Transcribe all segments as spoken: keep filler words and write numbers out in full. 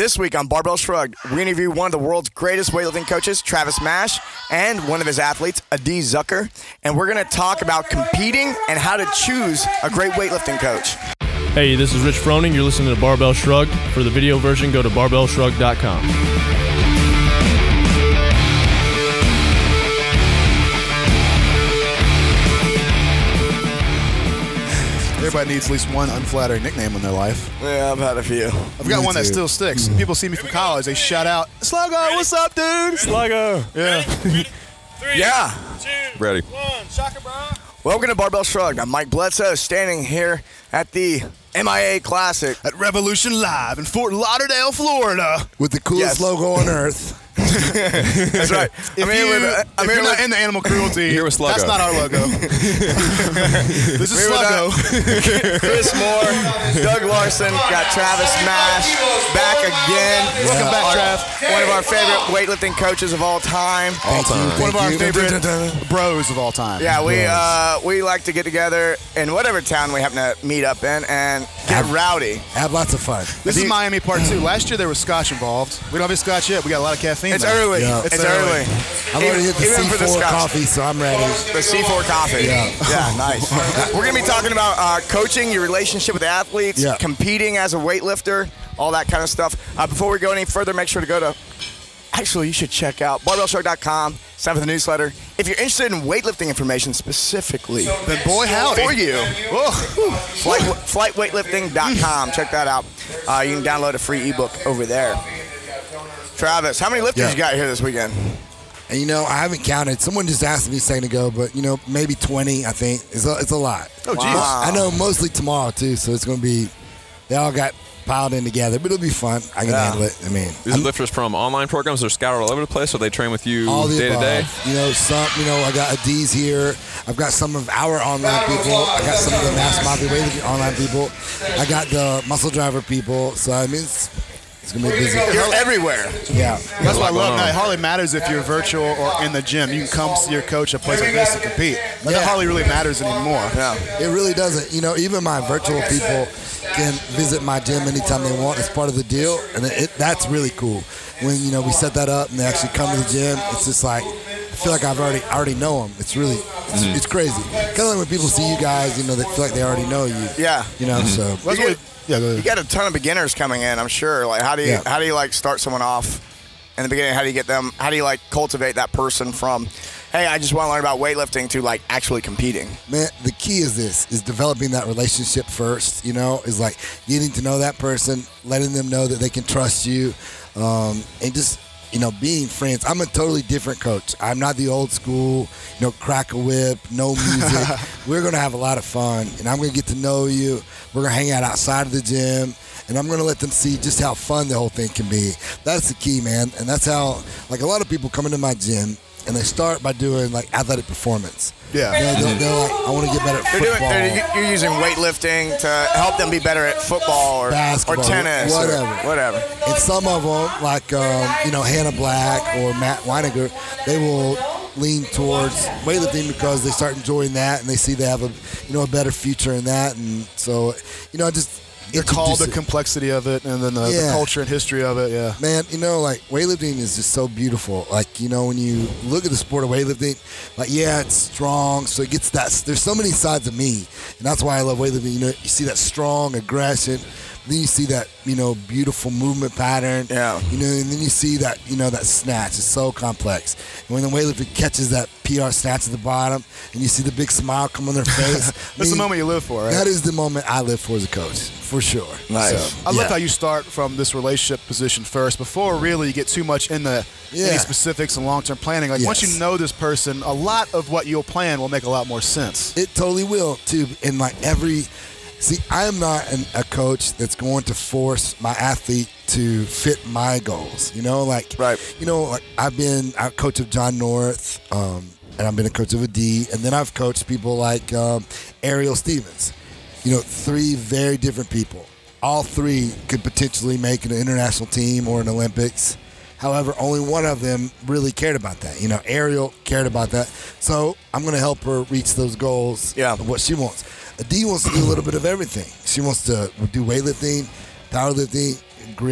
This week on Barbell Shrugged, we interview one of the world's greatest weightlifting coaches, Travis Mash, and one of his athletes, Adi Zucker. And we're going to talk about competing and how to choose a great weightlifting coach. Hey, this is Rich Froning. You're listening to Barbell Shrugged. For the video version, go to barbell shrugged dot com. Everybody needs at least one unflattering nickname in their life. Yeah, I've had a few. I've got Me one that too. still sticks. People see me from college, they shout out, Sluggo, what's up, dude? Sluggo. Yeah. Three, Yeah. two, Ready. one. Shaka, bro. Welcome to Barbell Shrugged. I'm Mike Bledsoe, standing here at the M I A Classic. At Revolution Live in Fort Lauderdale, Florida. With the coolest Yes. logo on earth. That's right. If, I'm here you, with, uh, I'm if here you're not with, into animal cruelty, Here with Sluggo. that's not our logo. This is Here with Sluggo. Chris Moore, Doug Larson, got Travis Mash back again. Welcome back, Our- Trav. One of our favorite weightlifting coaches of all time. All time. One of our Thank you. favorite bros of all time. Yeah, we uh, we like to get together in whatever town we happen to meet up in and get Have- rowdy. Have lots of fun. This is Miami part two. Last year there was scotch involved. We don't have any scotch yet. We got a lot of caffeine. It's though. early. Yeah. It's, It's early. early. I've already hit the Even C for the four scotch. coffee, so I'm ready. The C four coffee. Yeah. Yeah, nice. We're going to be talking about uh, coaching, your relationship with athletes, Yeah. competing as a weightlifter, all that kind of stuff. Uh, before we go any further, make sure to go to, actually, you should check out barbell shrugged dot com, sign up for the newsletter. If you're interested in weightlifting information specifically Then boy, howdy. for you, Whoa. flight, flight weightlifting dot com. Check that out. Uh, you can download a free ebook over there. Travis, how many lifters Yeah. you got here this weekend? And you know, I haven't counted. Someone just asked me a second ago, but you know, maybe twenty. I think it's a, it's a lot. Oh, geez. Wow. I know mostly tomorrow too, so it's going to be. They all got piled in together, but it'll be fun. I can Yeah. handle it. I mean, These are lifters from online programs. They're scattered all over the place, so they train with you all the day to above. day. You know, some. You know, I got Adiz here. I've got some of our online people. I got some of the Mass Mafia weightlifting online people. I got the muscle driver people. So I mean, it's, it's gonna be busy. You're everywhere. Yeah. That's what I going love. on. Now, it hardly matters if you're virtual or in the gym. You can come see your coach at a place like this and compete. That Yeah. hardly really matters anymore. Yeah. It really doesn't. You know, even my virtual people can visit my gym anytime they want. It's part of the deal, and it, it, that's really cool. When you know we set that up and they actually come to the gym, it's just like I feel like I've already I already know them. It's really it's, it's crazy. Kind of like when people see you guys, you know, they feel like they already know you. Yeah. You know, so That's You what, get- yeah, go You ahead. got a ton of beginners coming in, I'm sure. Like, how do you Yeah. how do you like start someone off in the beginning? How do you get them? How do you like cultivate that person from, hey, I just want to learn about weightlifting to like actually competing? man, the key is this: is developing that relationship first. You know, is like getting to know that person, letting them know that they can trust you, um, and just you know being friends. I'm a totally different coach. I'm not the old school, you know, crack a whip, no music. We're gonna have a lot of fun, and I'm gonna get to know you. We're gonna hang out outside of the gym. And I'm going to let them see just how fun the whole thing can be. That's the key, man. And that's how, like, a lot of people come into my gym and they start by doing, like, athletic performance. Yeah. You know, they're, they're like, I want to get better at They're doing, football, they're, you're using weightlifting to help them be better at football or, Basketball, or tennis whatever. or whatever. and some of them, like, um, you know, Hannah Black or Matt Weiniger, they will lean towards weightlifting because they start enjoying that and they see they have a, you know, a better future in that. And so, you know, just They're called the introduce it. complexity of it and then the, the Yeah. culture and history of it, yeah. Man, you know, like weightlifting is just so beautiful. Like, you know, when you look at the sport of weightlifting, like, yeah, it's strong, so it gets that. There's so many sides of me, and that's why I love weightlifting. You know, you see that strong aggression, then you see that, you know, beautiful movement pattern. Yeah. You know, and then you see that, you know, that snatch. It's so complex. And when the weightlifter catches that P R snatch at the bottom, and you see the big smile come on their face, I That's the mean, moment you live for, right? That is the moment I live for as a coach, for sure. Nice. So, I love yeah. how you start from this relationship position first before really you get too much in the Yeah. any specifics and long-term planning. Like once Yes. you know this person, a lot of what you'll plan will make a lot more sense. It totally will too. And like every, see, I am not an, a coach that's going to force my athlete to fit my goals. You know, like Right. You know, like I've been a coach of John North, um, and I've been a coach of Adi, and then I've coached people like um, Ariel Stevens. You know, three very different people. All three could potentially make an international team or an Olympics. However, only one of them really cared about that. You know, Ariel cared about that. So I'm going to help her reach those goals Yeah. of what she wants. Adi wants to do a little bit of everything. She wants to do weightlifting, powerlifting, grid,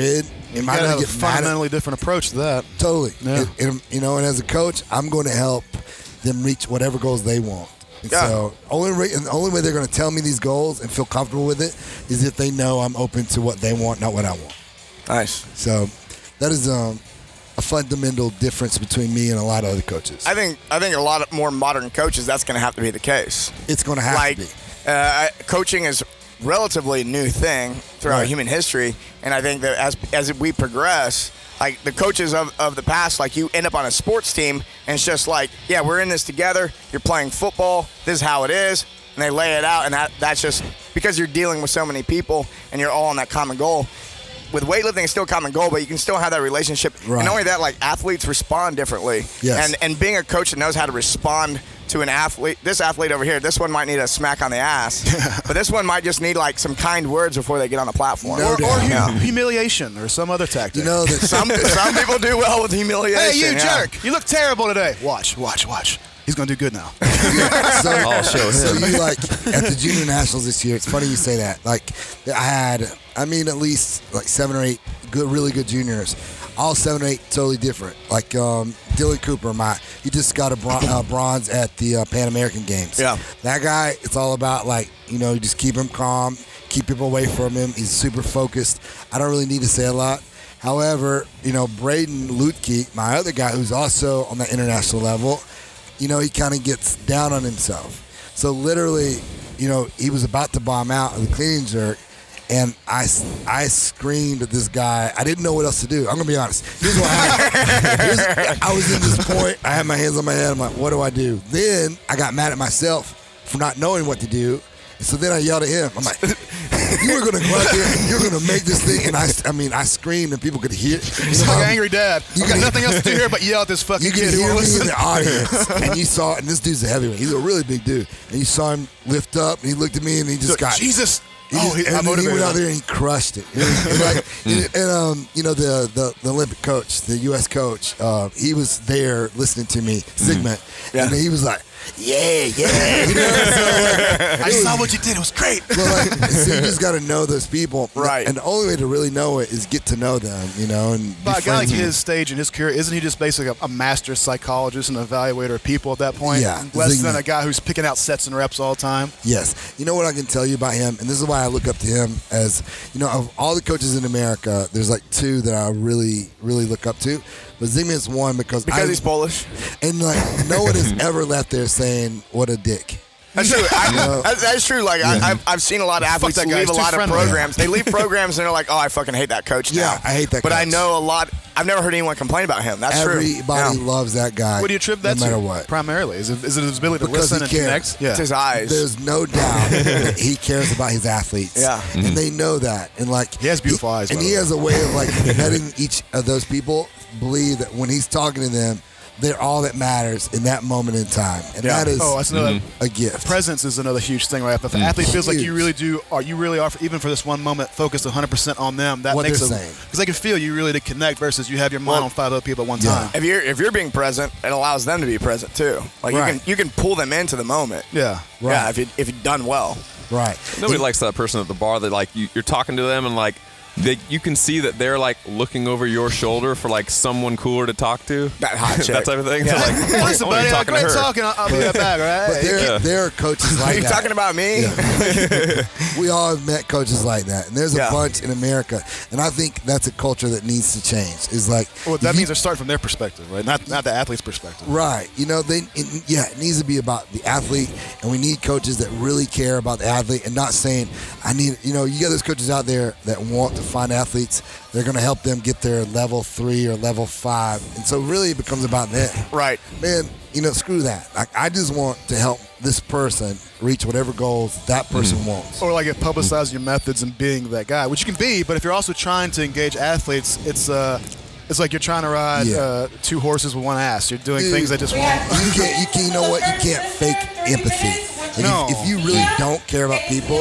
Am You I gotta going have to a get mad at fundamentally different approach to that. Totally. Yeah. And, and, you know, and as a coach, I'm going to help them reach whatever goals they want. And Yeah. So only way, and the only way they're going to tell me these goals and feel comfortable with it is if they know I'm open to what they want, not what I want. Nice. So that is um, a fundamental difference between me and a lot of other coaches. I think I think a lot of more modern coaches, that's going to have to be the case. it's going to have like to be. uh, coaching is relatively new thing throughout Right. human history, and I think that as as we progress, like the coaches of, of the past, like you end up on a sports team and it's just like, yeah, we're in this together, you're playing football, this is how it is, and they lay it out, and that that's just because you're dealing with so many people and you're all on that common goal. With weightlifting, it's still a common goal, but you can still have that relationship. Right. And not only that, like athletes respond differently. Yes. And and being a coach that knows how to respond to an athlete, this athlete over here, this one might need a smack on the ass, but this one might just need like some kind words before they get on the platform. No Or, doubt. or hu- Yeah. humiliation or some other tactic. You know that Some some people do well with humiliation. hey, you yeah. jerk! You look terrible today. Watch, watch, watch. He's gonna do good now. so, I'll show so him. you like at the junior nationals this year. It's funny you say that. Like I had, I mean, at least like seven or eight good, really good juniors. All seven or eight totally different. Like um, Dylan Cooper, my he just got a bron- uh, bronze at the uh, Pan American Games. Yeah. that guy. It's all about like you know, you just keep him calm, keep people away from him. He's super focused. I don't really need to say a lot. However, you know, Braden Lutke, my other guy who's also on the international level, you know, he kind of gets down on himself. So literally, you know, he was about to bomb out of the clean and jerk, and I, I screamed at this guy. I didn't know what else to do. I'm going to be honest. Here's what happened. Here's- I was in this point. I had my hands on my head. I'm like, what do I do? Then I got mad at myself for not knowing what to do. So then I yelled at him. I'm like, you were going to go out there and you're going to make this thing. And I, I mean, I screamed and people could hear. He's like an angry dad. You got nothing else to do here but yell at this fucking You can kid who hear won't me in listen. the audience, and you saw, and this dude's a heavyweight. He's a really big dude, and you saw him lift up, and he looked at me, and he just got Jesus. He Oh, just, he, and I then he motivated went out him. there and he crushed it. It was- it was like, and, and, um, you know, the, the the Olympic coach, the U S coach, uh, he was there listening to me, Sigmund, Yeah. and he was like, "Yeah, yeah." You know, so like, I saw what you did. It was great. well, like, so you just got to know those people, Right. And the only way to really know it is get to know them, you know, and be But a guy like friends with his stage in his career, isn't he just basically a, a master psychologist and evaluator of people at that point? Yeah, Less Ziggy. than a guy who's picking out sets and reps all the time. Yes. You know what I can tell you about him, and this is why I look up to him as, you know, of all the coaches in America, there's like two that I really, really look up to. But Zygmunt's one because Because I, he's Polish. and like no one has ever left there saying what a dick. That's true. I, know? that- that's true. Like Yeah. I, I've, I've seen a lot of athletes that guy. leave a He's too lot of friendly. programs. They leave programs and they're like, "Oh, I fucking hate that coach now." Yeah, I hate that But I coach. know a lot. I've never heard anyone complain about him. That's Everybody true. Yeah. loves that guy. What do you attribute that no matter to? what? Primarily, is it, is it his ability to Because listen he and cares. connect? Yeah. It's his eyes. There's no doubt that he cares about his athletes. Yeah. And they know that. And like He has beautiful eyes, And by he the way. has a way of like letting each of those people believe that when he's talking to them, they're all that matters in that moment in time. And Yeah. that is Oh, that's another. a gift. Presence is another huge thing, right? If an athlete feels like you Huge. really do, or you really are, even for this one moment, focused one hundred percent on them, that What makes they're them, saying. because they can feel you really to connect versus you have your mind Well, on five other people at one yeah. time. If you're if you're being present, it allows them to be present too. Like Right. you can you can pull them into the moment. Yeah. Right. Yeah, if you if you've done well. Right. Nobody And- likes that person at the bar that like you, you're talking to them and like they, you can see that they're like looking over your shoulder for like someone cooler to talk to. That hot chick. that type of thing. Yeah. So, like, Hey, listen, oh, you're buddy, uh, talking to great her. talking. I'll, I'll be right back, all right? But there, Yeah. there are coaches Are like you that. talking about me? We all have met coaches like that, and there's a Yeah. bunch in America, and I think that's a culture that needs to change. Is like, Well, that if you- means they're starting from their perspective, right? Not not the athlete's perspective. right? You know, they it, yeah, it needs to be about the athlete, and we need coaches that really care about the athlete, and not saying I need. You know, you got those coaches out there that want to find athletes. They're going to help them get their level three or level five, and so really it becomes about them. Right. Man, you know, screw that. Like, I just want to help this person reach whatever goals that person wants. Or like it publicizes your methods and being that guy, which you can be. But if you're also trying to engage athletes, it's uh, it's like you're trying to ride Yeah. uh, two horses with one ass. You're doing Dude, things that just won't. You can't. You can. You know what? You can't fake empathy. Like No. If, if you really don't care about people,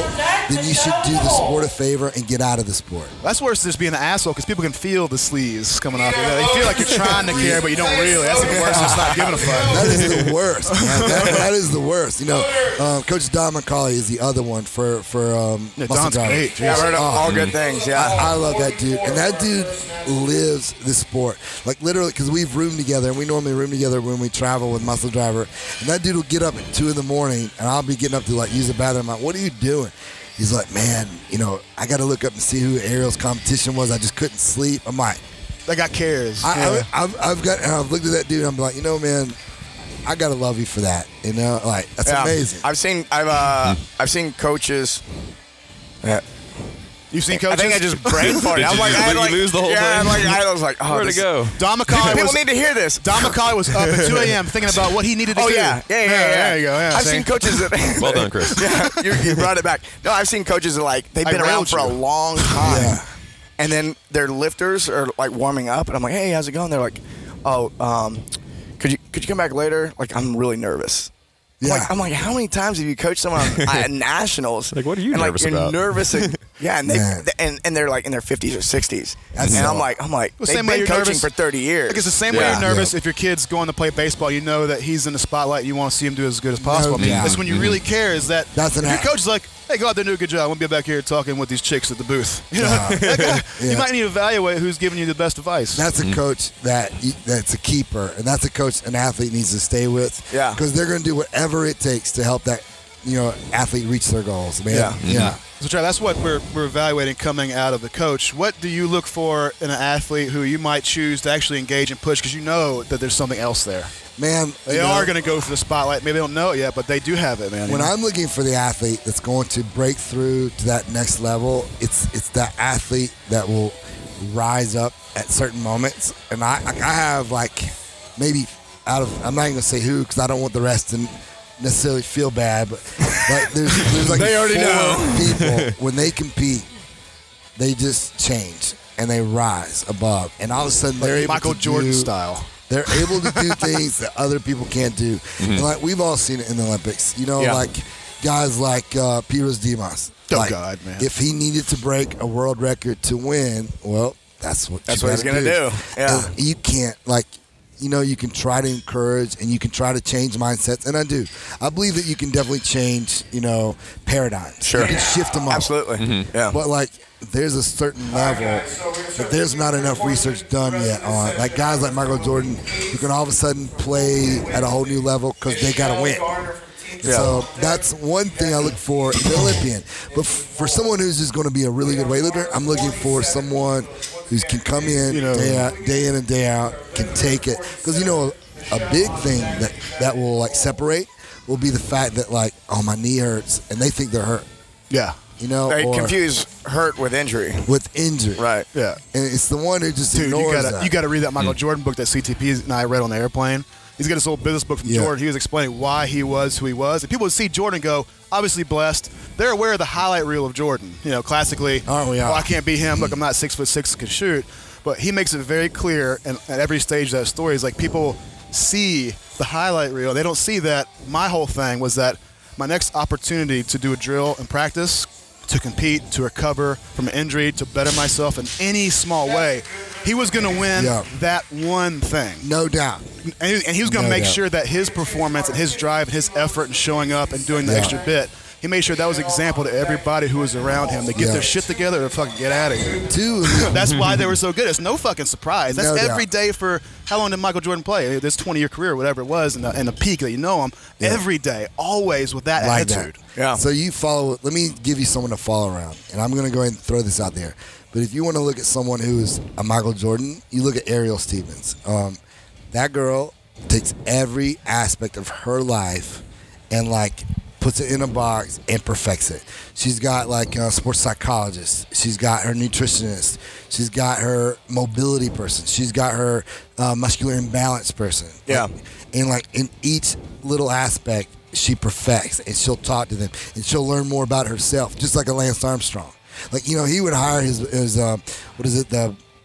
then you should do the sport a favor and get out of the sport. That's worse than just being an asshole because people can feel the sleaze coming off you. They feel like you're trying to care, but you don't really. That's even worse than just not giving a fuck. That is the worst, man. That, that is the worst. You know, um, Coach Don McCauley is the other one for for um, Yeah, Muscle Don's Driver. great. Yeah, I've heard of Oh. all good things. Yeah. I, I love that dude, and that dude lives the sport. Like literally, because we've roomed together, and we normally room together when we travel with Muscle Driver. And that dude will get up at two in the morning, and I'll be getting up to like use the bathroom. I'm like, what are you doing? He's like, man, you know, I got to look up and see who Ariel's competition was. I just couldn't sleep. I'm like, They got cares. I, Yeah. I, I've, I've got, and I've looked at that dude. And I'm like, you know, man, I gotta love you for that. You know, like that's Yeah. amazing. I've seen I've uh I've seen coaches. Yeah. You've seen I coaches? think I just brain farted. Did I'm you- like, I did had you like, lose the whole yeah, thing? I'm like, I was like, oh, Where'd it this- go? Don People, McCauley people was need to hear this. Don McCauley was up at two a.m. thinking about what he needed to Oh do. yeah, yeah, yeah, yeah. There you go. Yeah, I've see? seen coaches that. Well done, Chris. Yeah, you, you brought it back. No, I've seen coaches that like they've I been around railed for a you. long time, Yeah. and then their lifters are like warming up, and I'm like, hey, how's it going? They're like, oh, um, could you could you come back later? Like, I'm really nervous. I'm Yeah. like, I'm like, how many times have you coached someone on, at nationals? Like, what are you and, nervous like, you're about? nervous. And, yeah, and they Man. and, and they're like in their fifties or sixties. That's and so- I'm like, I'm like, Well, they've same way been you're coaching nervous- for thirty years. Like it's the same way Yeah. you're nervous Yeah. if your kid's going to play baseball. You know that he's in the spotlight. You want to see him do as good as possible. No doubt. That's when you really care. Is that That's an if your act. coach is like, hey, go out there and do a good job. I'm gonna be back here talking with these chicks at the booth. You know, Uh, That guy- yeah. you might need to evaluate who's giving you the best advice. That's a coach that that's a keeper, and that's a coach an athlete needs to stay with. Yeah. because they're going to do whatever it takes to help that you know athlete reach their goals. Man, Yeah. yeah. So, Trey, that's what we're, we're evaluating coming out of the coach. What do you look for in an athlete who you might choose to actually engage and push because you know that there's something else there? Man, They you know, are going to go for the spotlight. Maybe they don't know it yet, but they do have it, man. When You know? I'm looking for the athlete that's going to break through to that next level, it's it's that athlete that will rise up at certain moments. And I I have like maybe out of I'm not even gonna say who because I don't want the rest to necessarily feel bad, but like there's there's like They already four know. people when they compete, they just change and they rise above, and all of a sudden they're able Michael to Jordan do, style. They're able to do things that other people can't do. And like we've all seen it in the Olympics. You know, Yeah. like guys like uh, Piros Dimas. Oh, like, God, man. If he needed to break a world record to win, well, that's what That's you what he's gotta gonna do. Yeah. And you can't like. You know, you can try to encourage and you can try to change mindsets, and I do. I believe that you can definitely change, you know, paradigms. Sure. You can shift them up. Absolutely. Yeah. But like, there's a certain level that there's not enough research done yet on. Like guys like Michael Jordan, who can all of a sudden play at a whole new level because they got to win. And Yeah. So that's one thing I look for in the Olympian. But f- for someone who's just going to be a really good weightlifter, I'm looking for someone who can come in You know- day out, day in and day out, can take it. Because you know, a, a big thing that that will like separate will be the fact that like, oh, my knee hurts, and they think they're hurt. Yeah. You know, They or confuse hurt with injury. with injury. Right. Yeah. And it's the one who just Dude, you ignores gotta that. you gotta read that Michael Jordan book that C T P and I read on the airplane. He's got this old business book from Yeah. Jordan. He was explaining why he was who he was, and people would see Jordan go, obviously blessed. They're aware of the highlight reel of Jordan. You know, classically, Aren't we oh, all? I can't be him. Look, I'm not six foot six, can shoot. But he makes it very clear, and at every stage of that story, is like people see the highlight reel. They don't see that my whole thing was that my next opportunity to do a drill and practice, to compete, to recover from an injury, to better myself in any small way, he was going to win Yeah. that one thing. No doubt. And he, and he was going to No make doubt. sure that his performance and his drive and his effort and showing up and doing the Yeah. extra bit, he made sure that was example to everybody who was around him. They get Yeah. their shit together and fucking get out of here. Two. That's why they were so good. It's no fucking surprise. That's No doubt. every day for how long did Michael Jordan play? This twenty-year career, whatever it was, and the, and the peak that you know him. Yeah. Every day, always with that like attitude. that. Yeah. So you follow. Let me give you someone to follow around, and I'm going to go ahead and throw this out there. But if you want to look at someone who is a Michael Jordan, you look at Ariel Stevens. Um, that girl takes every aspect of her life and like puts it in a box and perfects it. She's got like a sports psychologist. She's got her nutritionist. She's got her mobility person. She's got her uh, muscular imbalance person. Yeah. Like, and like in each little aspect, she perfects, and she'll talk to them, and she'll learn more about herself, just like a Lance Armstrong. Like, you know, he would hire his, his uh, what is it, the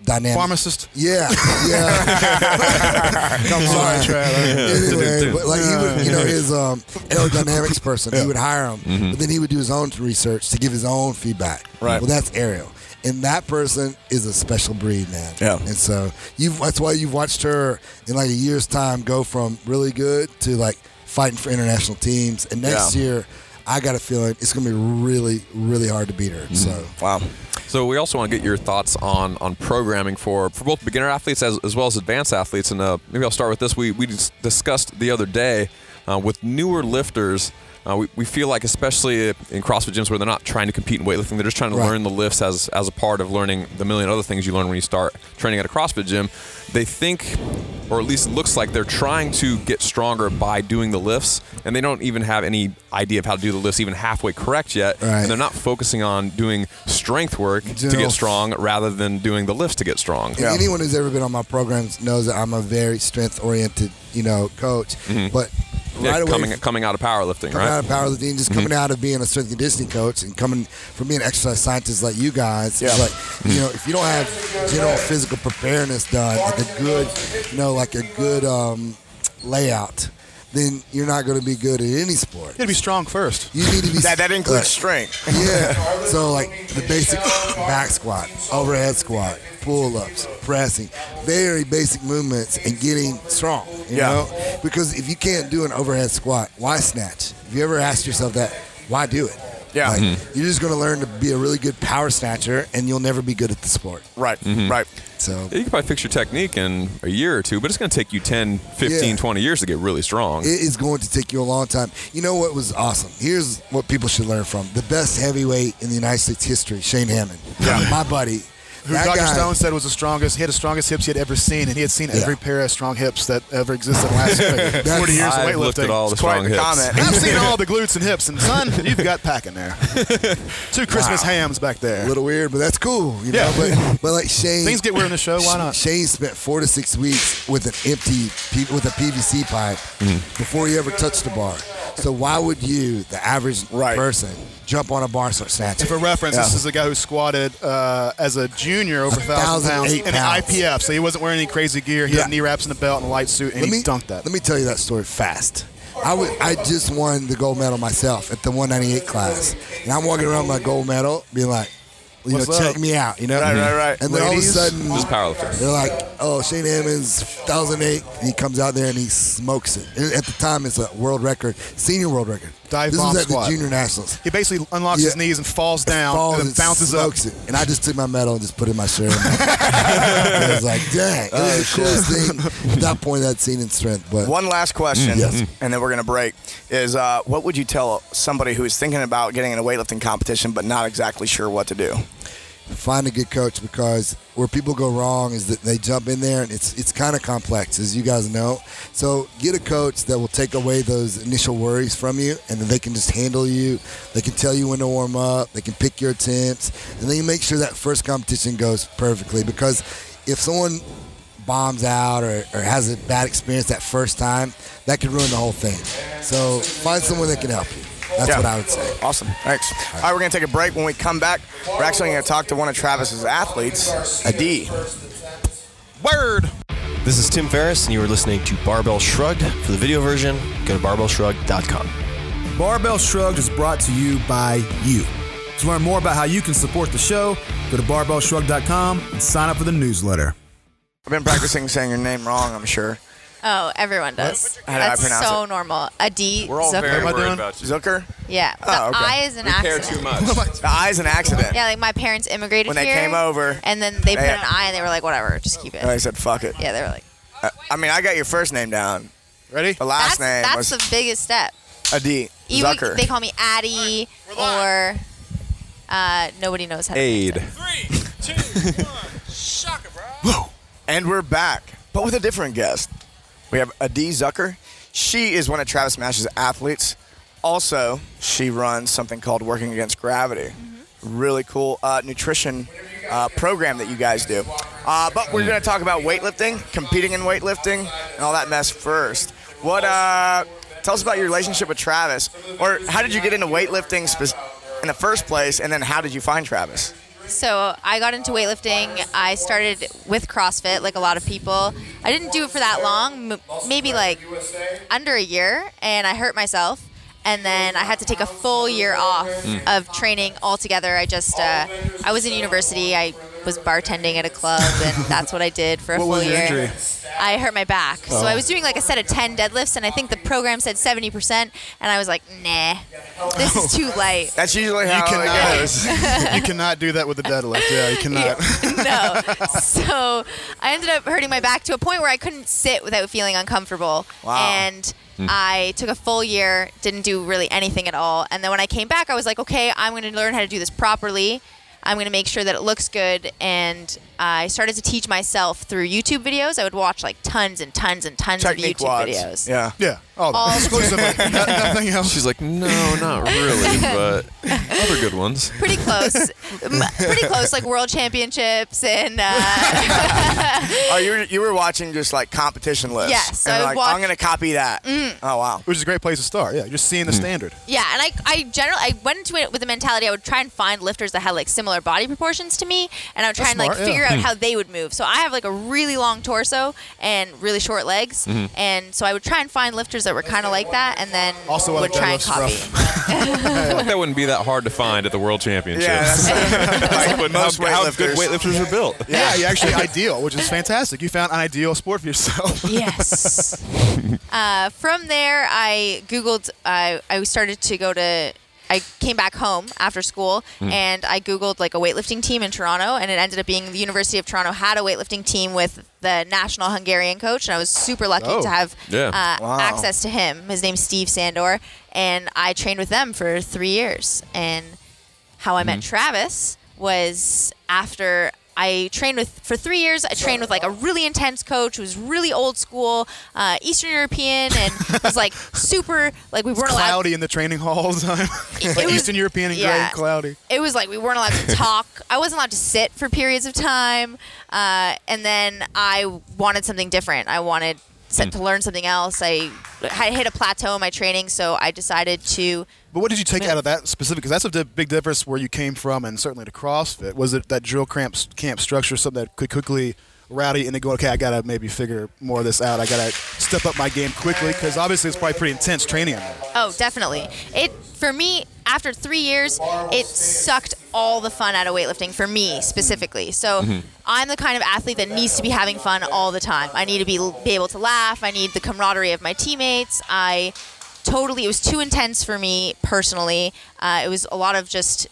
dynamic. Pharmacist. Yeah, yeah. Come Sorry, on. Trevor. Anyway, but like he would, you know, his um, aerodynamics person, he would hire him, Mm-hmm. but then he would do his own research to give his own feedback. Right. Well, that's Ariel. And that person is a special breed, man. Yeah. And so you've that's why you've watched her in like a year's time go from really good to like fighting for international teams. And next Yeah. year, I got a feeling it's going to be really, really hard to beat her. Mm-hmm. So Wow. So we also want to get your thoughts on on programming for, for both beginner athletes as, as well as advanced athletes. And uh, maybe I'll start with this. We we dis- discussed the other day uh, with newer lifters. Uh, we, we feel like, especially in CrossFit gyms where they're not trying to compete in weightlifting, they're just trying to Right. learn the lifts as as a part of learning the million other things you learn when you start training at a CrossFit gym. They think, or at least it looks like, they're trying to get stronger by doing the lifts, and they don't even have any idea of how to do the lifts even halfway correct yet. Right. And they're not focusing on doing strength work to General- get strong rather than doing the lifts to get strong. And Yeah. anyone who's ever been on my programs knows that I'm a very strength-oriented, you know, coach. But Yeah, right away, coming coming out of powerlifting, coming right? out of powerlifting, just coming out of being a strength and conditioning coach, and coming from being an exercise scientist like you guys, Yeah. it's like you know, if you don't have general physical preparedness done, like a good, you know, like a good um, layout, then you're not going to be good at any sport. You got to be strong first. You need to be That that includes Right. strength. Yeah. So like the basic back squat, overhead squat, pull-ups, pressing, very basic movements and getting strong, you Yeah. know? Because if you can't do an overhead squat, why snatch? If you ever asked yourself that, why do it? Yeah. Like, Mhm. You're just going to learn to be a really good power snatcher and you'll never be good at the sport. Right. Right. So You can probably fix your technique in a year or two, but it's going to take you ten, fifteen, Yeah. twenty years to get really strong. it is going to take you a long time. You know what was awesome? Here's what people should learn from. The best heavyweight in the United States history, Shane Hammond. Yeah. My buddy. Who That Doctor guy- Stone said was the strongest. He had the strongest hips he had ever seen, and he had seen Yeah. every pair of strong hips that ever existed in the last like, forty years of I've weightlifting. looked at all the It's quite strong the hips. comment. I've seen all the glutes and hips, and son, you've got packing there. Two Christmas Wow. hams back there. A little weird, but that's cool. You Yeah. know, but, but like Shane, Things get weird in the show. Why not? Shane spent four to six weeks with an empty P- with a P V C pipe before he ever touched the bar. So why would you, the average Right. person, jump on a bar and start snatching? For reference, this Yeah. is a guy who squatted uh, as a junior over A a thousand thousand pounds eight in the pounds. I P F, so he wasn't wearing any crazy gear. He Yeah. had knee wraps and a belt and a light suit, and let he me dunked that. Let me tell you that story fast. I would, I just won the gold medal myself at the one ninety-eight class, and I'm walking around with my gold medal, being like, you What's know, up? check me out, you know? Right, right, right. And then all of a Ladies, sudden, Just powerlifting. they're like, oh, Shane Hammond's one thousand eight, and he comes out there and he smokes it. And at the time, it's a world record, senior world record. Dive this bomb was at squat. the junior nationals. He basically unlocks his Yeah. knees and falls down, Falls and then bounces up. smokes it. And I just took my medal and just put it in my shirt. I was like, dang, it was the coolest thing at that point I'd seen in strength. But One last question, Yes. and then we're going to break, is uh, what would you tell somebody who is thinking about getting in a weightlifting competition but not exactly sure what to do? find a good coach, because where people go wrong is that they jump in there and it's it's kind of complex, as you guys know. So get a coach that will take away those initial worries from you, and then they can just handle you. They can tell you when to warm up. They can pick your attempts, and then you make sure that first competition goes perfectly. Because if someone bombs out or, or has a bad experience that first time, that could ruin the whole thing. So find someone that can help you. That's Yeah. what I would say. Awesome. Thanks. All right, we're going to take a break. When we come back, we're actually going to talk to one of Travis's athletes, Adi. Word. This is Tim Ferriss, and you are listening to Barbell Shrugged. For the video version, go to barbell shrugged dot com. Barbell Shrugged is brought to you by you. To learn more about how you can support the show, go to barbell shrugged dot com and sign up for the newsletter. I've been practicing saying your name wrong, I'm sure. Oh, everyone does. How do I That's pronounce so it? normal. Adi We're all Zucker. very Am I worried doing? about you. Zucker? Yeah. The Oh, okay. I is an We care accident. too much. The I is an accident. Yeah, like my parents immigrated When they here, came over, and then they put they- an I, and they were like, whatever, just keep it. And I said, fuck it. Yeah, they were like, Uh, I mean, I got your first name down. Ready? The last that's name that's was the biggest step. Adi Even Zucker. they call me Addie, or uh, nobody knows how to Aid. And we're back, but with a different guest. We have Adi Zucker. She is one of Travis Mash's athletes. Also, she runs something called Working Against Gravity. Mm-hmm. Really cool uh, nutrition uh, program that you guys do. Uh, but we're going to talk about weightlifting, competing in weightlifting, and all that mess first. What? Uh, tell us about your relationship with Travis, or how did you get into weightlifting spe- in the first place, and then how did you find Travis? So I got into weightlifting. I started with CrossFit, like a lot of people. I didn't do it for that long, m- maybe like under a year, and I hurt myself. And then I had to take a full year off mm. of training altogether. I just, uh, I was in university. I was bartending at a club, and that's what I did for a what full was your year. Injury? I hurt my back. Oh. So I was doing like a set of ten deadlifts, and I think the program said seventy percent, and I was like, nah, this is too light. That's usually how You it cannot, goes. you cannot do that with the deadlift. Yeah, you cannot. No. So I ended up hurting my back to a point where I couldn't sit without feeling uncomfortable. Wow. And I took a full year, didn't do really anything at all. And then when I came back, I was like, okay, I'm going to learn how to do this properly. I'm going to make sure that it looks good. And I started to teach myself through YouTube videos. I would watch like tons and tons and tons Technique of YouTube wads. videos. Yeah. Yeah, all, All- exclusively. No- nothing else. She's like, no, not really, but other good ones. Pretty close. M- pretty close, like world championships and uh, Oh, you were, you were watching just like competition lists. Yes, so And I like, watched- I'm going to copy that. Oh, wow. Which is a great place to start. Yeah, just seeing the standard. yeah. And I, I generally, I went into it with the mentality I would try and find lifters that had like similar body proportions to me, and I would try That's and like smart, yeah. figure out how they would move. So I have like a really long torso and really short legs, and so I would try and find lifters that were kind of like that, and then Also, would like try and deadlifts copy. rough. I feel like that wouldn't be that hard to find at the World Championships. Yeah, that's like But most how, how good weightlifters. weightlifters are built. Yeah, you're actually ideal, which is fantastic. You found an ideal sport for yourself. Yes. uh, from there, I Googled, uh, I started to go to, I came back home after school and I Googled like a weightlifting team in Toronto, and it ended up being the University of Toronto had a weightlifting team with the national Hungarian coach, and I was super lucky Oh. to have Yeah. uh, Wow. access to him. His name's Steve Sandor, and I trained with them for three years. And how I met Travis was after I trained with for three years. I trained with like a really intense coach who was really old school, uh, Eastern European, and was like super like we weren't allowed. Cloudy in the training hall all the time. Like was- Eastern European and yeah. gray and cloudy. It was like we weren't allowed to talk. I wasn't allowed to sit for periods of time, uh, and then I wanted something different. I wanted set to learn something else. I had hit a plateau in my training, so I decided to. But what did you take out of that specific? Because that's a di- big difference where you came from, and certainly to CrossFit. Was it that drill camp camp structure, something that could quickly rowdy into going, okay, I gotta maybe figure more of this out. I gotta step up my game quickly because obviously it's probably pretty intense training in there. Oh, definitely. It for me after three years, it sucked all the fun out of weightlifting for me specifically. So I'm the kind of athlete that needs to be having fun all the time. I need to be be able to laugh. I need the camaraderie of my teammates. I totally it was too intense for me personally. Uh, it was a lot of just.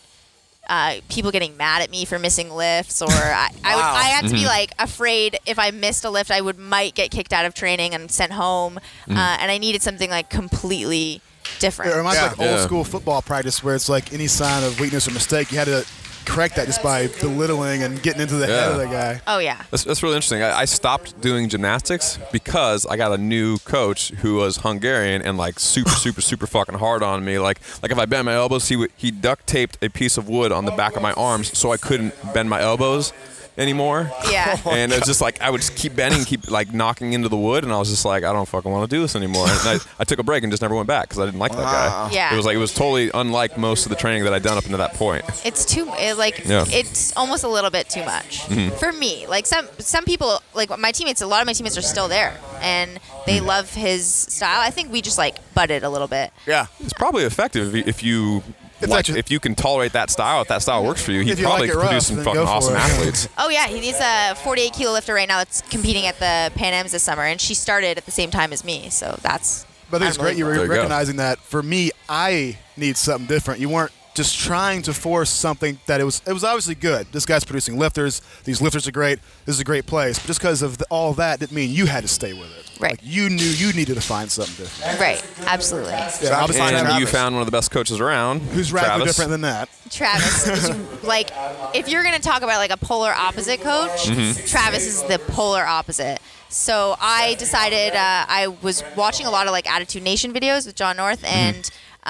Uh, people getting mad at me for missing lifts, or I, I, would, Wow. I had to be like afraid if I missed a lift, I would might get kicked out of training and sent home, uh, and I needed something like completely different. It reminds Yeah. me of like old Yeah. school football practice where it's like any sign of weakness or mistake, you had to correct that just by belittling and getting into the head Yeah. of the guy. Oh yeah. That's, that's really interesting. I, I stopped doing gymnastics because I got a new coach who was Hungarian and like super, super, super fucking hard on me. Like, like if I bent my elbows, he would, he duct taped a piece of wood on the back of my arms so I couldn't bend my elbows anymore. Yeah. And it's just like I would just keep bending, keep like knocking into the wood, and I was just like, I don't fucking want to do this anymore. And I, I took a break and just never went back because I didn't like that guy. Yeah. It was like it was totally unlike most of the training that I'd done up until that point. It's too it, like Yeah. it's almost a little bit too much for me. Like some some people, like my teammates, a lot of my teammates are still there and they love his style. I think we just like butted a little bit. Yeah. It's probably effective if you, if you If like, that's your- if you can tolerate that style. If that style works for you, he If you probably like it could produce rough, some then fucking go for awesome it. athletes. Oh yeah, he's a forty-eight kilo lifter right now that's competing at the Pan Ams this summer, and she started at the same time as me. So that's. But I think it's great you were There you go. recognizing that. For me, I need something different. You weren't just trying to force something that it was. It was obviously good. This guy's producing lifters. These lifters are great. This is a great place. But just because of the, all that didn't mean you had to stay with it. Right. Like you knew you needed to find something different. Right, absolutely. Yeah, obviously And Travis, you found one of the best coaches around. who's radically Travis. different than that. Travis is like, if you're gonna talk about like a polar opposite coach, Travis is the polar opposite. So I decided uh, I was watching a lot of like Attitude Nation videos with John North, and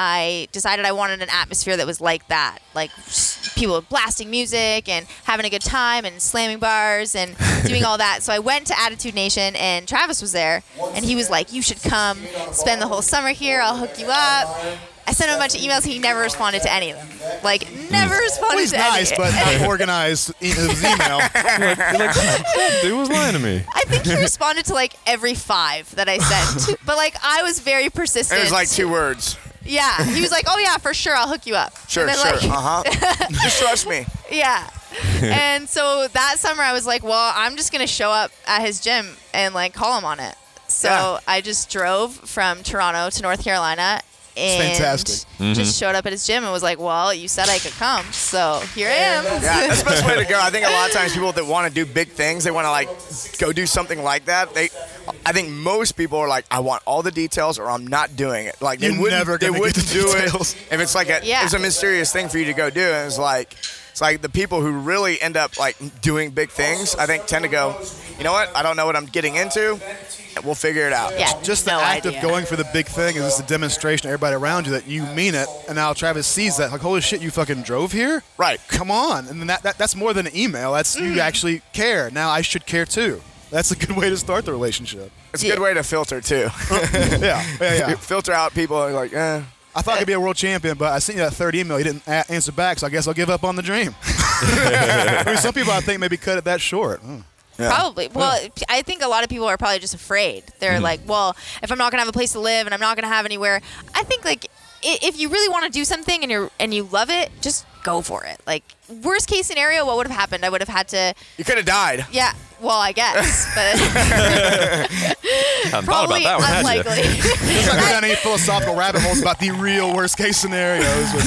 I decided I wanted an atmosphere that was like that, like s- people blasting music and having a good time and slamming bars and doing all that. So I went to Attitude Nation, and Travis was there, and he was like, "You should come spend the whole summer here. I'll hook you up." I sent him a bunch of emails. He never responded to any of them. Like, never responded Well, he's to nice, any. but not organized in his email. You're like, that dude was lying to me. I think he responded to like every five that I sent. But like, I was very persistent. It was like two words. Yeah. He was like, oh yeah, for sure, I'll hook you up. Sure, and then, sure. Like, Uh-huh. Just trust me. Yeah. And so that summer I was like, well, I'm just going to show up at his gym and like call him on it. So Yeah. I just drove from Toronto to North Carolina and fantastic. just showed up at his gym and was like, well, you said I could come. So here I am. Yeah, that's the best way to go. I think a lot of times people that want to do big things, they want to like go do something like that. They, I think most people are like, I want all the details or I'm not doing it. Like they You're wouldn't, never they gonna get wouldn't the do details. it if it's like a, Yeah. it's a mysterious thing for you to go do. And it's like, it's like the people who really end up like doing big things, I think tend to go, you know what? I don't know what I'm getting into. We'll figure it out. Yeah. Just the no act idea. of going for the big thing is just a demonstration to everybody around you that you mean it. And now Travis sees that, like, holy shit, you fucking drove here? Right. Come on. And then that, that that's more than an email. That's you actually care. Now I should care too. That's a good way to start the relationship. It's a good way to filter too. yeah, yeah, yeah. Filter out people who are like, eh. I thought I could be a world champion, but I sent you that third email. You didn't a- answer back, so I guess I'll give up on the dream. I mean, some people I think maybe cut it that short. Mm. Yeah. Probably. Well, I think a lot of people are probably just afraid. They're Mm-hmm. like, well, if I'm not going to have a place to live and I'm not going to have anywhere, I think like i- if you really want to do something and you're and you love it, just go for it. Like worst case scenario, what would have happened? I would have had to, You could have died. yeah, well, I guess, but Hadn't thought probably about that one, had you? unlikely. Let's not go down any philosophical rabbit holes about the real worst case scenarios.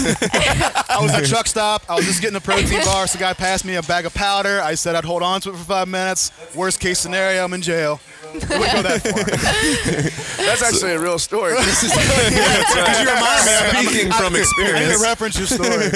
I was at a truck stop. I was just getting a protein bar. So the guy passed me a bag of powder. I said I'd hold on to it for five minutes. Worst case scenario, I'm in jail. It wouldn't go that far. That's actually a real story. Because you remind me. I'm- Speaking I'm- from I need experience. to reference your story.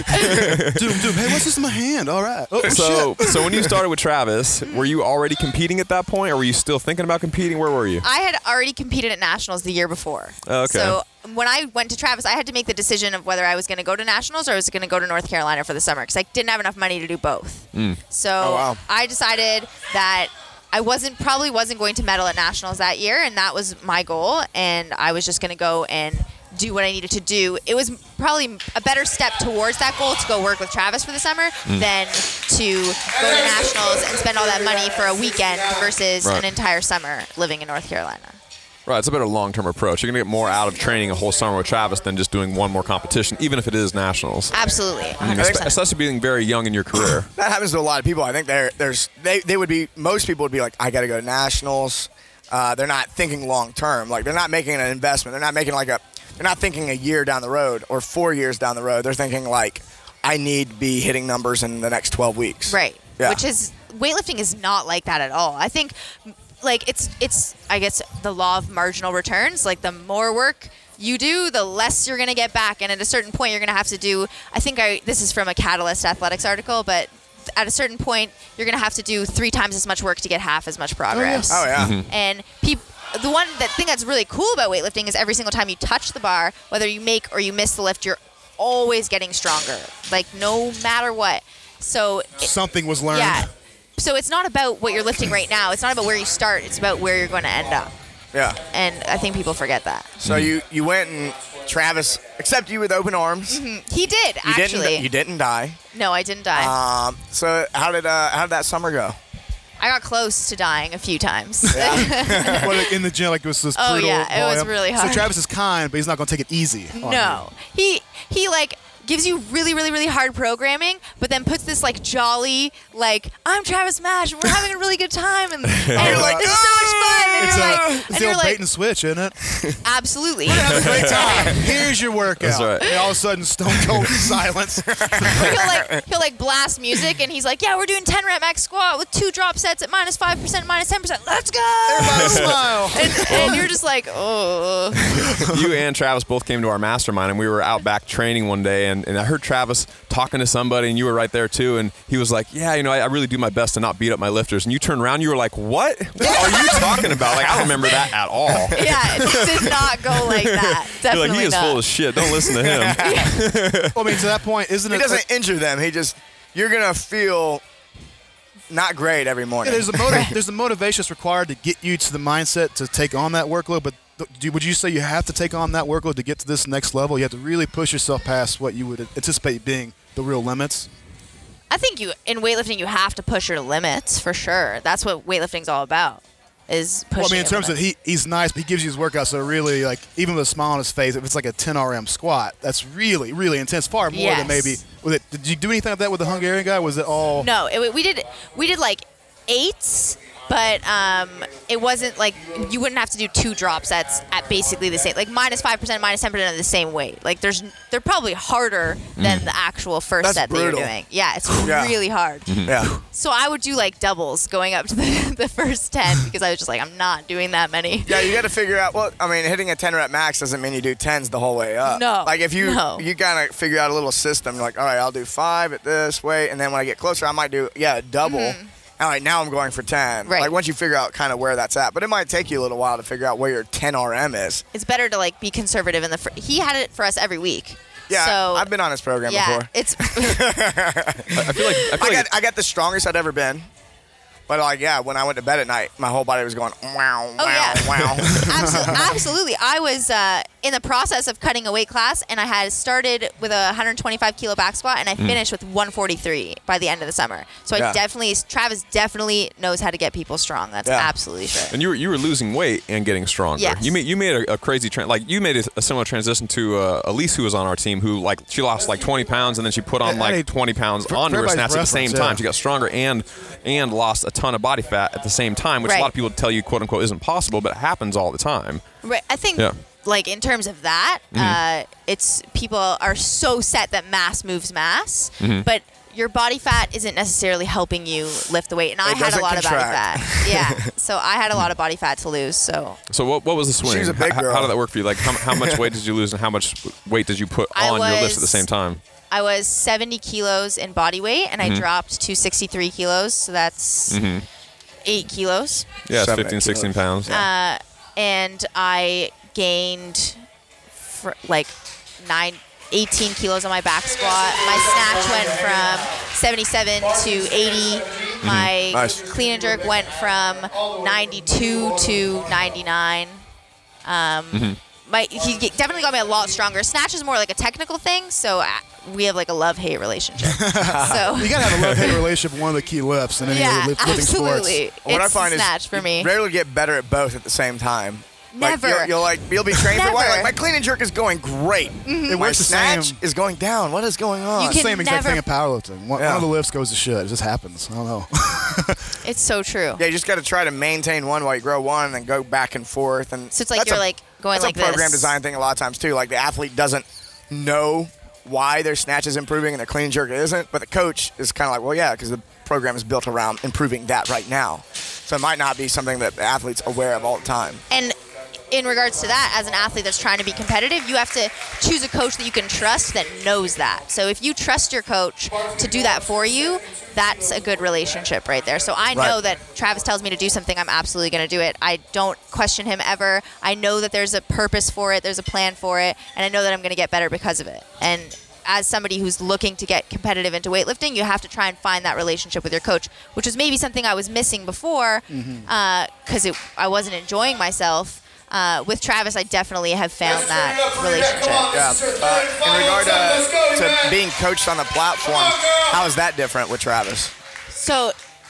dude, dude, hey, what's this in my hand? All right. Oh, So, shit. so when you started with Travis, were you already competing at that point, or were you still thinking about competing? Where were you? I had already competed at nationals the year before. Oh, okay. So when I went to Travis, I had to make the decision of whether I was going to go to nationals or I was going to go to North Carolina for the summer because I didn't have enough money to do both. So Oh, wow. I decided that I wasn't probably wasn't going to medal at nationals that year, and that was my goal. And I was just going to go and do what I needed to do. It was probably a better step towards that goal to go work with Travis for the summer than to go to nationals and spend all that money for a weekend versus Right. an entire summer living in North Carolina. Right, it's a better long-term approach. You're going to get more out of training a whole summer with Travis than just doing one more competition, even if it is nationals. Absolutely, one I mean, hundred espe- percent. especially being very young in your career. That happens to a lot of people. I think there, there's they, they would be most people would be like, I got to go to nationals. Uh, they're not thinking long term. Like they're not making an investment. They're not making like a. They're not thinking a year down the road or four years down the road. They're thinking like, I need to be hitting numbers in the next twelve weeks. Right. Yeah. Which is weightlifting is not like that at all. I think like it's it's I guess the law of marginal returns. Like the more work you do, the less you're going to get back, and at a certain point you're going to have to do I think I this is from a Catalyst Athletics article, but at a certain point you're going to have to do three times as much work to get half as much progress. Oh yeah. Mm-hmm. And people, the one that thing that's really cool about weightlifting is every single time you touch the bar, whether you make or you miss the lift, you're always getting stronger. Like no matter what. So it- Something was learned. yeah. So it's not about what you're lifting right now. It's not about where you start. It's about where you're going to end up. Yeah. And I think people forget that. So you you went and Travis accepted you with open arms. He did You actually. didn't you didn't die. No, I didn't die. Um. So how did uh how did that summer go? I got close to dying a few times. But like, in the gym, like it was this Oh, brutal yeah, it was volume. really So hard. Travis is kind, but he's not going to take it easy. on No, he he like gives you really really really hard programming, but then puts this like jolly like I'm Travis Mash and we're having a really good time and, and you're like, this is so much fun and It's, you're a, like it's and the you're old bait like and switch, isn't it? absolutely. Have a great time. Here's your workout. That's right. And all of a sudden, stone cold silence. he'll like he'll like blast music and he's like, yeah, we're doing ten rep max squat with two drop sets at minus five percent, minus ten percent. Let's go. Everybody smile. And, and you're just like, oh. You and Travis both came to our mastermind, and we were out back training one day, and, and I heard Travis talking to somebody, and you were right there too, and he was like, yeah, you know, I, I really do my best to not beat up my lifters. And you turned around, you were like, what? What are you talking about? Like, I don't remember that at all. Yeah, it did not go like that. You're Definitely like, he is not. full of shit. Don't listen to him. Well, I mean, to that point, isn't He it? doesn't injure them. He just you're gonna feel not great every morning. Yeah, there's a motiv- there's a motivation that's required to get you to the mindset to take on that workload. But th- do, would you say you have to take on that workload to get to this next level? You have to really push yourself past what you would anticipate being the real limits. I think you in weightlifting you have to push your limits for sure. That's what weightlifting's all about. Is pushing. Well, I mean, in your terms of limits. he, he's nice, but he gives you his workout. So really, like, even with a smile on his face, if it's like a ten R M squat, that's really, really intense. Far more Yes. than maybe. Was it? Did you do anything like that with the Hungarian guy? Was it all? No, it, we did we did like eights, but um, it wasn't like you wouldn't have to do two drop sets at basically the same, like minus five percent, minus ten percent of the same weight. Like there's they're probably harder than the actual first That's set that brutal. you're doing. Yeah, it's Yeah. really hard. Yeah. So I would do like doubles going up to the, the first ten because I was just like I'm not doing that many. Yeah, you got to figure out. Well, I mean, hitting a ten rep max doesn't mean you do tens the whole way up. No, Like if you no. you kind of figure out a little system, like, all right, I'll do five at this weight, and then when I get closer, I might do yeah a double. All right, now I'm going for ten. Mm-hmm. Right. Like once you figure out kind of where that's at, but it might take you a little while to figure out where your ten R M is. It's better to like be conservative in the. Fr- he had it for us every week. Yeah, So I've been on his program yeah, before. it's I feel like I feel I like got I got the strongest I'd ever been. But like yeah, when I went to bed at night, my whole body was going wow, wow, Oh, yeah. wow. Absolutely, absolutely. I was uh, in the process of cutting a weight class, and I had started with a one hundred twenty-five kilo back squat, and I finished with one forty-three by the end of the summer. So I Yeah. definitely, Travis definitely knows how to get people strong. That's Yeah. absolutely true. And you were you were losing weight and getting stronger. Yes. You made you made a, a crazy tra- like you made a, a similar transition to uh, Elise, who was on our team, who like she lost like twenty pounds and then she put on I- I like need- twenty pounds for- onto for her everybody's snatch at the same reference, time. yeah. She got stronger and and lost a ton of body fat at the same time, which a Right. lot of people tell you quote unquote isn't possible, but it happens all the time. Right. I think, Yeah. like in terms of that, uh, it's people are so set that mass moves mass, but your body fat isn't necessarily helping you lift the weight. And I It had a doesn't lot contract. of body fat. Yeah. So I had a lot of body fat to lose. So So what what was the swing? She's a big How- girl. How, did that work for you? Like how, how much weight did you lose and how much weight did you put I on your lifts at the was- same time? I was seventy kilos in body weight, and I dropped to sixty-three kilos. So that's eight kilos. Yeah, it's Seven, fifteen, eight sixteen kilos. pounds. Uh, and I gained fr- like nine, eighteen kilos on my back squat. My snatch went from seventy-seven to eighty. My Nice. clean and jerk went from ninety-two to ninety-nine. Um, my he g- definitely got me a lot stronger. Snatch is more like a technical thing, so uh, we have like a love-hate relationship. so You gotta have a love-hate relationship with one of the key lifts in any yeah, of the lift, lifting absolutely. sports. What I It's find snatch is for me. you rarely get better at both at the same time. Never. Like, you'll, you'll like you'll be trained for a while. Never. Like my clean and jerk is going great. It My works the snatch same. is going down. What is going on? You can Same exact never- thing in powerlifting. One, Yeah. one of the lifts goes to shit. It just happens. I don't know. It's so true. Yeah, you just got to try to maintain one while you grow one, and then go back and forth. And So it's like that's you're a- like going that's like a program this. design thing a lot of times too. Like the athlete doesn't know why their snatch is improving and their clean and jerk isn't, but the coach is kind of like, well, yeah, because the program is built around improving that right now. So it might not be something that the athlete's aware of all the time. And in regards to that, as an athlete that's trying to be competitive, you have to choose a coach that you can trust that knows that. So if you trust your coach to do that for you, that's a good relationship right there. So I know Right. that Travis tells me to do something, I'm absolutely going to do it. I don't question him ever. I know that there's a purpose for it, there's a plan for it, and I know that I'm going to get better because of it. And as somebody who's looking to get competitive into weightlifting, you have to try and find that relationship with your coach, which was maybe something I was missing before because it I wasn't enjoying myself. Uh, with Travis, I definitely have found that relationship. Yeah. Uh, in regard to, to being coached on the platform, how is that different with Travis? So,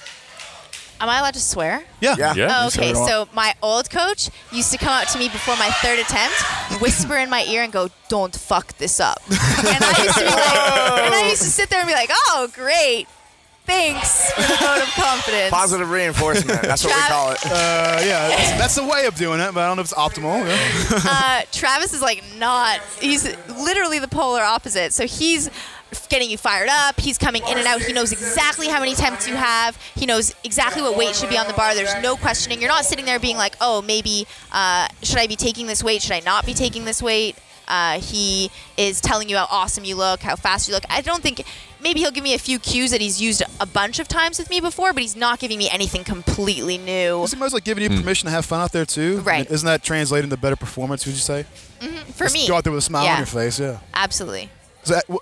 am I allowed to swear? Yeah. Yeah. Yeah. Oh, You okay, said it all. so my old coach used to come up to me before my third attempt, whisper in my ear and go, "Don't fuck this up." And I used to be like, and I used to sit there and be like, "Oh, great, thanks for the vote of confidence." Positive reinforcement. That's what we Trav- call it. Uh, yeah, that's, that's a way of doing it, but I don't know if it's optimal. Yeah. Uh, Travis is like not. He's literally the polar opposite. So he's getting you fired up. He's coming in and out. He knows exactly how many attempts you have. He knows exactly what weight should be on the bar. There's no questioning. You're not sitting there being like, oh, maybe uh, should I be taking this weight? Should I not be taking this weight? Uh, he is telling you how awesome you look, how fast you look. I don't think maybe he'll give me a few cues that he's used a bunch of times with me before, but he's not giving me anything completely new. Is it mostly giving you permission to have fun out there too? Right. I mean, isn't that translating to better performance? Would you say? For Just me, go out there with a smile yeah. on your face. Yeah. Absolutely. So that, wh- wh-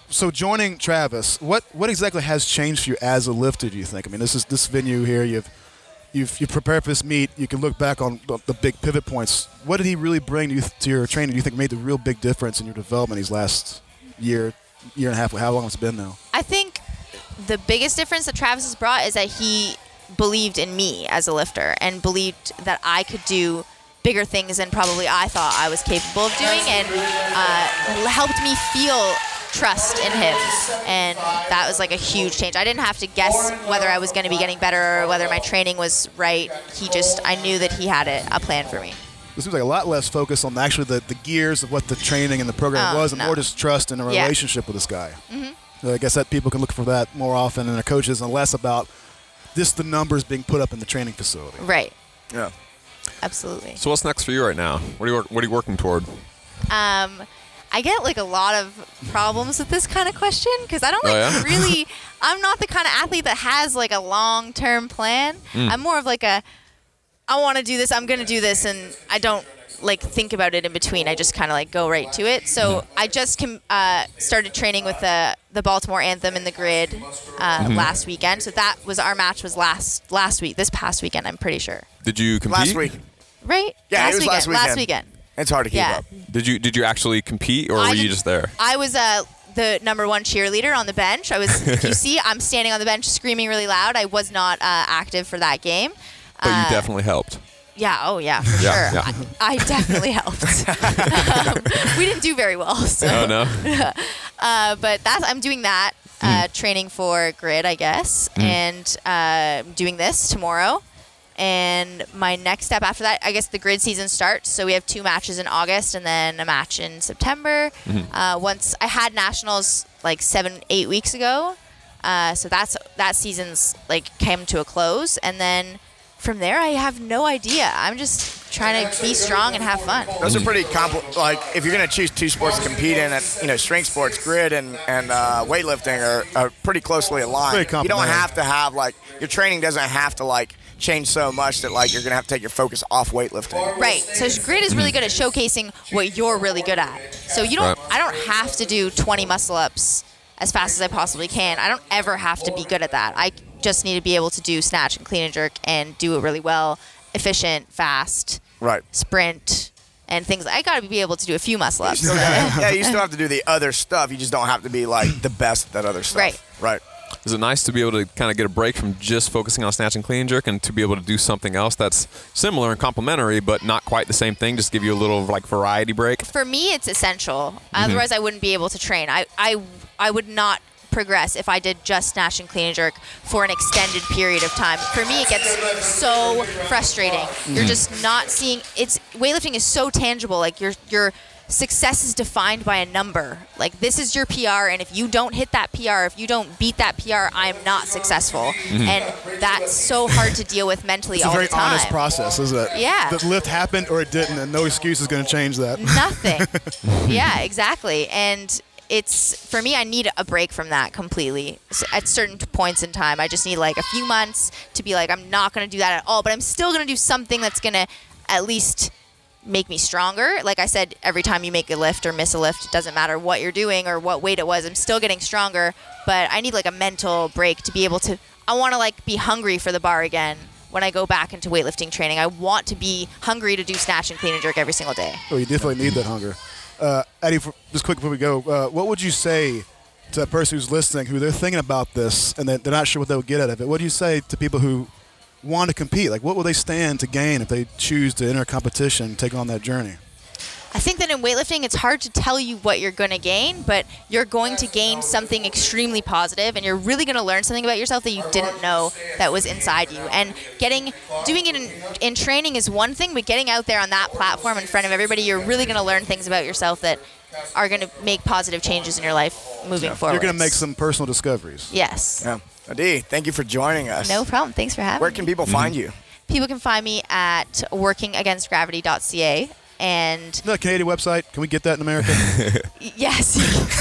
so joining Travis, what what exactly has changed for you as a lifter? Do you think? I mean, this is this venue here. You've you've you prepared for this meet. You can look back on the, the big pivot points. What did he really bring to, you, to your training? Do you think made the real big difference in your development these last year, year and a half? How long has it been now? I think the biggest difference that Travis has brought is that he believed in me as a lifter and believed that I could do bigger things than probably I thought I was capable of doing, and uh, helped me feel trust in him. And that was like a huge change. I didn't have to guess whether I was going to be getting better or whether my training was right. He just, I knew that he had a, a plan for me. It seems like a lot less focus on actually the, the gears of what the training and the program Oh, was, and no. more just trust and a Yeah. relationship with this guy. Mm-hmm. So I guess that people can look for that more often in their coaches and less about just the numbers being put up in the training facility. Right. Yeah. Absolutely. So what's next for you right now? What are you, what are you working toward? Um, I get like a lot of problems with this kind of question because I don't like Oh, yeah? really. I'm not the kind of athlete that has like a long-term plan. Mm. I'm more of like a, I want to do this. I'm gonna do this, and I don't like think about it in between. I just kind of like go right to it. So I just com- uh, started training with the the Baltimore Anthem in the grid uh, Mhm. last weekend. So that was our match was last last week. This past weekend, I'm pretty sure. Did you compete? Last week. Right? Yeah, last it was weekend. last weekend. Last weekend. It's hard to keep Yeah. up. Did you did you actually compete, or I were you did- just there? I was uh, the number one cheerleader on the bench. I was, if you see, I'm standing on the bench screaming really loud. I was not uh, active for that game. But Uh, you definitely helped. Yeah, oh yeah, for Yeah, sure. yeah. I, I definitely helped. um, we didn't do very well. So. Oh no. uh, but that's I'm doing that, uh, training for grid, I guess, Mm. and uh, doing this tomorrow. And my next step after that, I guess the grid season starts. So we have two matches in August and then a match in September. Mhm. Uh, once I had nationals like seven, eight weeks ago, uh, so that's that season's like came to a close, and then from there I have no idea. I'm just trying to be strong and have fun. Those are pretty compl- like if you're gonna choose two sports to compete in, at, you know, strength sports, grid and and uh, weightlifting are, are pretty closely aligned. Very You don't complementary. have to have like your training doesn't have to like change so much that like you're gonna have to take your focus off weightlifting. Right. So grid is really good at showcasing what you're really good at. So you don't. Right. I don't have to do twenty muscle ups as fast as I possibly can. I don't ever have to be good at that. I just need to be able to do snatch and clean and jerk and do it really well, efficient, fast, Right. sprint, and things. I got to be able to do a few muscle ups. Still gotta- yeah, you still have to do the other stuff. You just don't have to be like the best at that other stuff. Right. Right. Is it nice to be able to kind of get a break from just focusing on snatch and clean and jerk, and to be able to do something else that's similar and complementary, but not quite the same thing? Just give you a little like variety break. For me, it's essential. Mhm. Otherwise, I wouldn't be able to train. I, I, I would not progress if I did just snatch and clean and jerk for an extended period of time. For me, it gets so frustrating. You're Mhm. just not seeing. It's weightlifting is so tangible. Like your your success is defined by a number. Like this is your P R, and if you don't hit that P R, if you don't beat that P R, I am not successful. Mhm. And that's so hard to deal with mentally It's a all very the time. honest process, isn't it? Yeah. The lift happened or it didn't, and no excuse is going to change that. Nothing. Yeah, exactly. And it's for me, I need a break from that completely. So at certain points in time, I just need like a few months to be like, I'm not going to do that at all, but I'm still going to do something that's going to at least make me stronger. Like I said, every time you make a lift or miss a lift, it doesn't matter what you're doing or what weight it was, I'm still getting stronger, but I need like a mental break to be able to, I want to like be hungry for the bar again when I go back into weightlifting training. I want to be hungry to do snatch and clean and jerk every single day. Oh, you definitely need that hunger. Uh, Eddie, for, just quick before we go, uh, what would you say to a person who's listening, who they're thinking about this and they're not sure what they'll get out of it? What do you say to people who want to compete? Like, what will they stand to gain if they choose to enter a competition and take on that journey? I think that in weightlifting, it's hard to tell you what you're going to gain, but you're going to gain something extremely positive, and you're really going to learn something about yourself that you didn't know that was inside you. And getting, doing it in, in training is one thing, but getting out there on that platform in front of everybody, you're really going to learn things about yourself that are going to make positive changes in your life moving forward. You're going to make some personal discoveries. Yes. Yeah. Adi, thank you for joining us. No problem. Thanks for having Where me. can people find you? People can find me at working against gravity dot c a. And Isn't that a Canadian website? Can we get that in America? yes.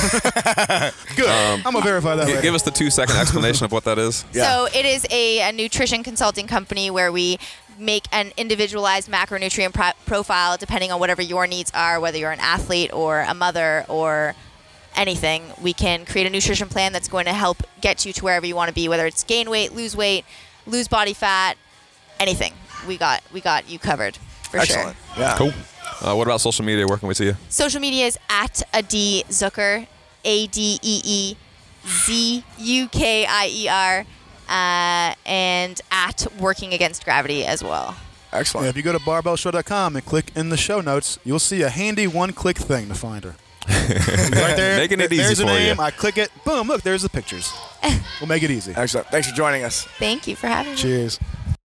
Good. I'm going to verify that G- later. Give us the two second explanation of what that is. So it is a, a nutrition consulting company where we make an individualized macronutrient pro- profile depending on whatever your needs are, whether you're an athlete or a mother or anything. We can create a nutrition plan that's going to help get you to wherever you want to be, whether it's gain weight, lose weight, lose body fat, anything. We got we got you covered for Excellent. sure. Yeah. Cool. Uh, what about social media? Where can we see you? Social media is at Adee Zucker, A D E E Z U K I E R, uh, and at Working Against Gravity as well. Excellent. Yeah, if you go to barbell show dot com and click in the show notes, you'll see a handy one-click thing to find her. Right there. Making it there's easy the for name. you. I click it. Boom. Look, there's the pictures. We'll make it easy. Excellent. Thanks for joining us. Thank you for having me. Cheers.